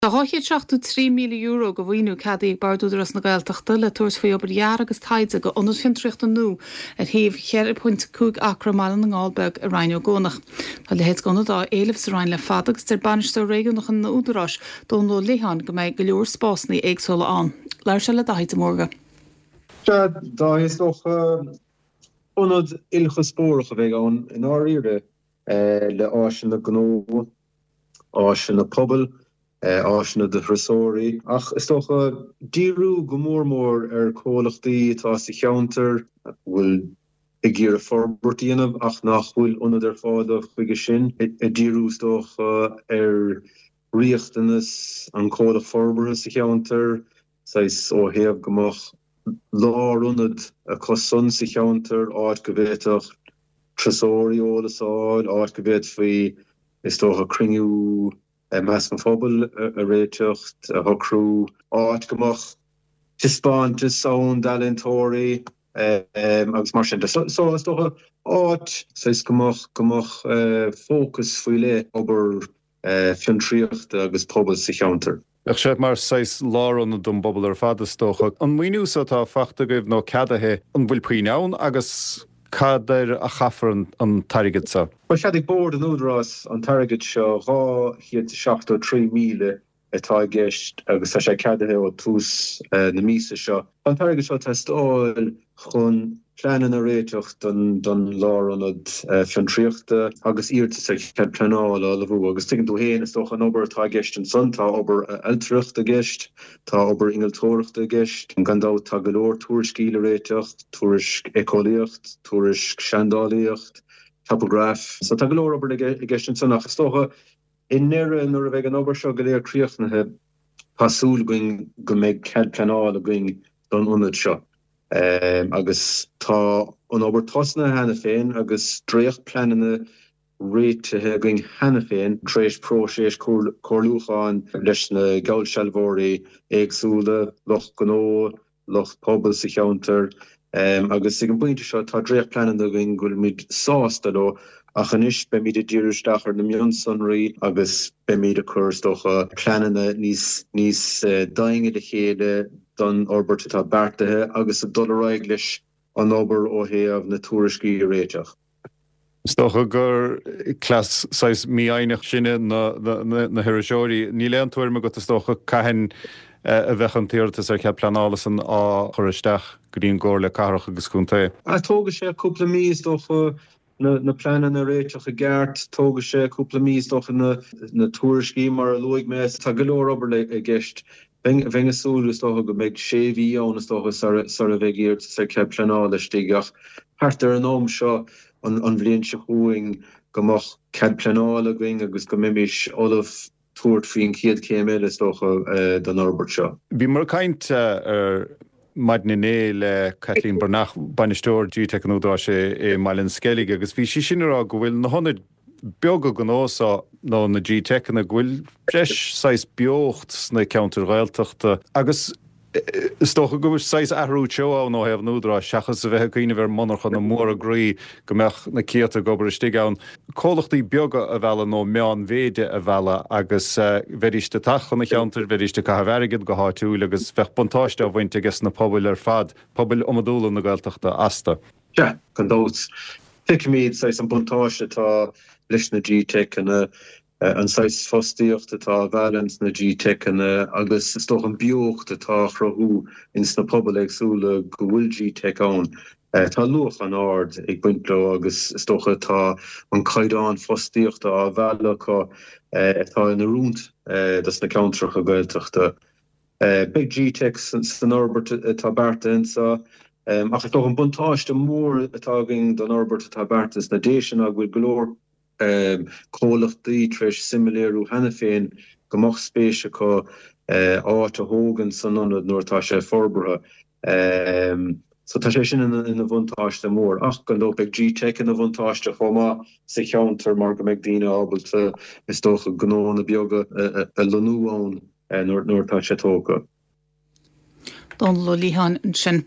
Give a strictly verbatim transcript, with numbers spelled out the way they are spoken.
Tá háiad seachtú trí míle euro go bhhaoinú cadí barúdras na Gaeltachta le tuairs faoi obair dear agus taide go ionad fin tríocht an nó a thaobh cheir punt cúg acra mála na ngáilbeag a Raineó Gónach. Tá le héad gona dá éileh sa Rain le fadagus tar banisteir réigiún nach an údarás don nó léhan go méid go leor spásnaí éagsúla an. Leir se le daithid mórga. Ja, da is nog ionad ilche spórach a bheith an in áíre le áisina na gnó, áisina na pobl, áisina de thrasóirí. Ach is toch díú go mórmór ar cólachtaí atá sa cheantar bhfuil i gcéar a forbartíanamh ach nach bhfuil ionad ar fád a chuige sin. I díú is toch ar riachtanas an cólach forbartha sa cheantar, sais ó héamh gomach lá runnad a cosun sa cheantar áit go bhéiteach tresóirí ólasáil, áit go bhéit faoi is toch a cringiú meas an phobal a réiteocht a hocrú áit gomach tispáin tis saon dalintóirí agus mar sin. So is toch áit sais gomach gomach fócus faoi le obair fiontriacht agus pobal sa cheantar. Ach sé mar seis láran dom bobbal ar fadastocha. An muoinú atá fachta goibh nó cadathe an bhfuil príneann agus cadar a chafar an tarigid sa. Well, cheadig bord an údrás an tarigid seo rá hiad seachtó trí míle atá gceist agus tá sé cadathe ó tús na mísa seo. An tarigid seo testáil chun planan a réiteocht don láranad fiontriachta agus íirta sa cead planáil a lehú agus tuigeann tú héana is toch an obair tá gceist an son, tá obair eiltriacht a gceist, tá obair ingealtóireacht a gceist, an gandá tá go leor tuairiscíle réiteocht, tuairisc écolaíocht, tuairisc seandálaíocht, topograph. So tá go leor obair a gceist an son ach is toch in nire nuair a bheith an obair seo go léir críochnathe pasúil going go méid cead planáil a going don ionad seo. Um, agus tá an obair tosna hena féin agus dréocht planana réitethe going hena féin tréis próséis cóirlúcháin leis na gailsealmhóirí éagsúla, loch gnó, loch pobal sa cheantar um, agus ag an buinte seo tá dréocht planana going goil míid sásta dó ach anis be míad a díiristeachar na mionsonraí agus be míad a chuirstocha planana níos níos uh, dainge de chéile don obair tá beartathe agus a dolaráig leis an obair ó thaobh na tuairiscí réiteach. Stocha gur clas sais mí ainach sinne na na hiiriseoirí ní leon tuair me go stocha caihan a bheith an tíirtas ar cead planálas an á choristeach go dtíon ggóir le carach agus cúnta. A tóga sé cúpla míos stocha na na planan a réiteach a gceart, tóga sé cúpla míos stocha na na tuairiscí mar a luigh mes tá go leor obair le a gceist. Venga súl is toch go meid séví an is toch sar a vegiert sa cead planáil stigach. Hart ar an om seo an an bblion se chuing gomach cead planáil a going agus go mimis olaf tuairt faoin chiad céime is toch don obair seo. Bhí mar caint ar maidniné le Kathleen Bernach banisteoir G-Tech an údá sé é mailin skellig agus bhí si sinrá go bhfuil na honid beaga go nósa nó na G-Tech na bhfuil breis sais beocht na ceantar Gaeltachta agus is toch go bhfuil sais ahrú teo á nó hebh núdrá seachas a bheith cuoine bhar monarcha na mór a grí go meach na céata gobar istig ann. Cólachtaí beaga a bhela nó meán véide a bhela agus bheiriste tacha na cheantar, bheiriste cathbharigid go háitiúil agus bheith bontáiste a bhainte gus na pobl ar fad, pobl omadúla na Gaeltachta asta. Ja, gan dós. Fic míad sais an bontáiste tá leis na G-Tech an uh, an sais fostíocht atá bhelans na G-Tech an uh, agus is toch an beocht atá chrothú ins na pobl agsúla go bhfuil G-Tech ann. Uh, tá luach an ard ag buintló agus is toch atá an caidán fostíocht a bhealacha uh, atá in a rúnt uh, das na ceantracha Gaeltachta. Uh, Big G-Tech san orbert atá bearta insa um, ach toch an buntáiste mór atá going don orbert atá bearta is na déisian a bhfuil glór Um, cólachtaí treis similéirú hena féin gomach spéise có uh, áit a hógan san anad nuair tá sé forbartha. Um, so tá sé sin in a bhuntáiste mór. Ach gan dópeg G-Tech in a bhuntáiste chomá sa cheantar mar go méid daoine ábalta is dócha gnó na beaga a lonúán nuair tá sé tóga. Don lo líhan sin.